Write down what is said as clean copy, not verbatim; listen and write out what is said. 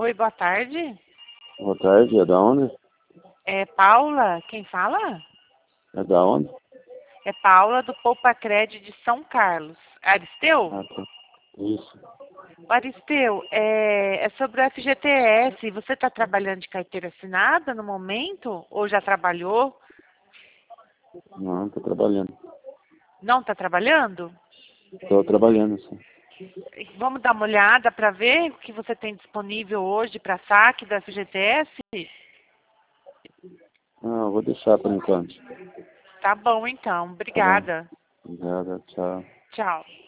Oi, boa tarde. Boa tarde, é da onde? É Paula, quem fala? É da onde? É Paula do Poupa Cred de São Carlos. Aristeu? Ah, tá. Isso. Aristeu, é sobre o FGTS. Você está trabalhando de carteira assinada no momento? Ou já trabalhou? Não, tô trabalhando. Não está trabalhando? Tô trabalhando, sim. Vamos dar uma olhada para ver o que você tem disponível hoje para saque do FGTS? Ah, eu vou deixar por enquanto. Tá bom, então. Tá bom. Obrigada. Obrigada, tchau. Tchau.